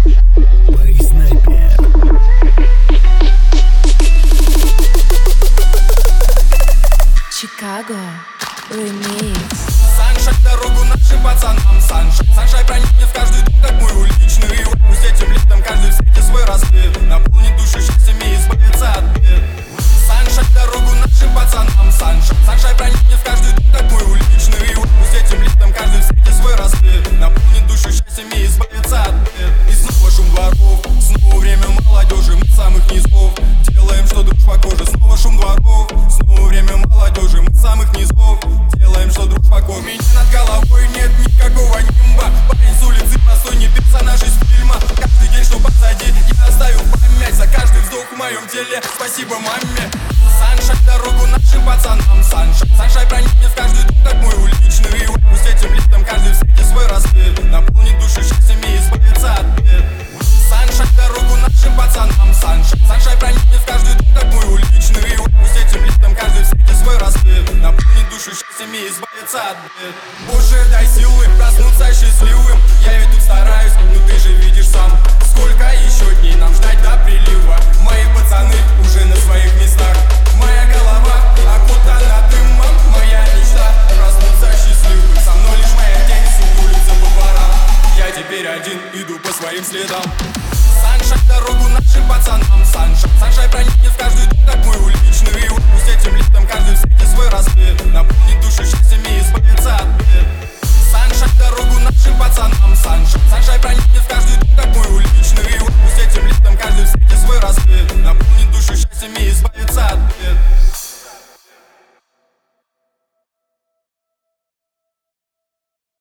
Chicago Remix. Саншай, дорогу нашим пацанам. Саншай проникнет в каждый дом, как мой уличный. Пусть этим летом каждый встретит свой рассвет, наполнит душу счастьем и избавится от бед. Саншай, дорогу нашим пацанам. Саншай проникнет в каждый дом, как мой уличный. Пусть этим летом каждый встретит свой рассвет, наполнит душу счастьем и избавится от бед. И снова шум дворов, снова время молодежи, мы самых низов делаем, что дружба кожа. Снова шум дворов, снова время молодежи, мы самых низов делаем, что дружба кожа. У меня над головой нет никакого нимба, парень с улицы простой, не персонаж из фильма. Каждый день, что позади, я оставил память за каждый вздох в моем теле. Спасибо маме. Саншай, дорогу нашим пацанам. Саншай проникнет в каждый дом, как мой уличный. Пусть этим летом каждый встретит свой рассвет, наполнит душу счастьем и избавится от бед. Саншай, дорогу нашим пацанам. Саншай проникнет в каждый дом, как мой уличный. Пусть этим летом каждый встретит свой рассвет, наполнит душу счастьем и избавится от бед. Боже, дай силы проснуться счастливым. Я ведь тут стараюсь, но ты же видишь сам, сколько еще дней нам ждать до прилива. Мои пацаны уже на своих местах, моя голова окутана дымом. Моя мечта проснуться счастливым, со мной лишь моя тень сутулится по дворам. Я теперь один, иду по своим следам. Саншай, дорогу нашим пацанам. Саншай проникнет в каждый дом, как мой уличный. Пусть этим летом каждый встретит свой рассвет, наполнит душу счастьем и избавится от бед. Саншай, дорогу нашим пацанам. Саншай проникнет в каждый дом, как мой уличный. Пусть этим летом каждый встретит свой рассвет, наполнит душу счастьем и избавится.